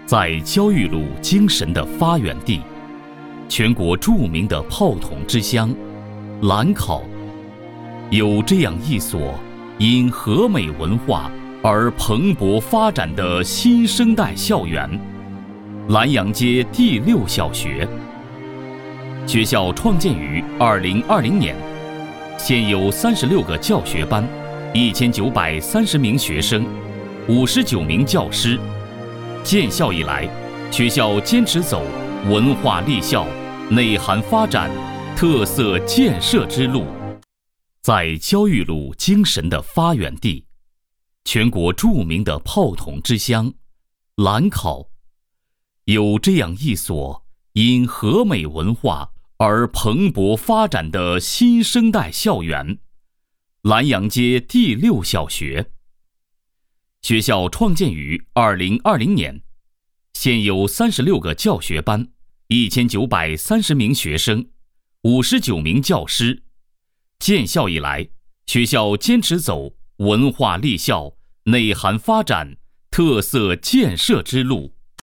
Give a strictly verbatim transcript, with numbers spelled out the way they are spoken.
在焦裕禄精神的发源地，全国著名的炮筒之乡兰考，有这样一所因和美文化而蓬勃发展的新生代校园——兰阳街第六小学。学校创建于二零二零年，现有三十六个教学班，一千九百三十名学生，五十九名教师。建校以来，学校坚持走文化立校、内涵发展、特色建设之路。在焦裕禄精神的发源地，全国著名的炮筒之乡兰考，有这样一所因和美文化而蓬勃发展的新生代校园——兰阳街第六小学。学校创建于二零二零年，现有三十六个教学班，一千九百三十名学生，五十九名教师。建校以来，学校坚持走文化立校、内涵发展、特色建设之路。